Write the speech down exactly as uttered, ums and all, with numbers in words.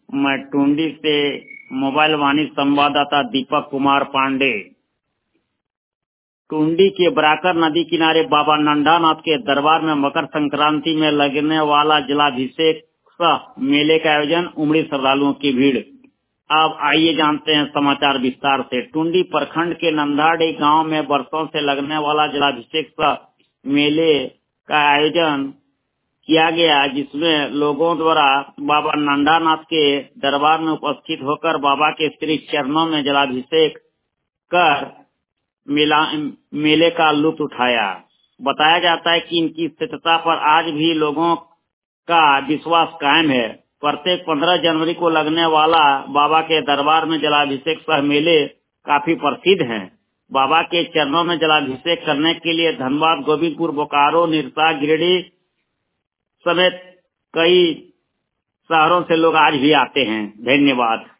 मैं टुंडी से मोबाइल वाणी संवाददाता दीपक कुमार पांडे। टुंडी के बराकर नदी किनारे बाबा नंडानाथ के दरबार में मकर संक्रांति में लगने वाला जलाभिषेक सह मेले का आयोजन, उमड़ी श्रद्धालुओं की भीड़। अब आइए जानते हैं समाचार विस्तार से। टुंडी प्रखंड के नंदाड़ी गांव में वर्षों से लगने वाला जलाभिषेक सह मेले का आयोजन किया गया, जिसमें लोगों द्वारा बाबा नंडानाथ के दरबार में उपस्थित होकर बाबा के श्री चरणों में जलाभिषेक कर मेला मेले का लुत्फ उठाया। बताया जाता है कि इनकी सत्यता पर आज भी लोगों का विश्वास कायम है। प्रत्येक पंद्रह जनवरी को लगने वाला बाबा के दरबार में जलाभिषेक सह मेले काफी प्रसिद्ध हैं। बाबा के चरणों में जलाभिषेक करने के लिए धनबाद, गोविंदपुर, बोकारो, निरसा, गिरिडीह समेत कई शहरों से लोग आज भी आते हैं। धन्यवाद।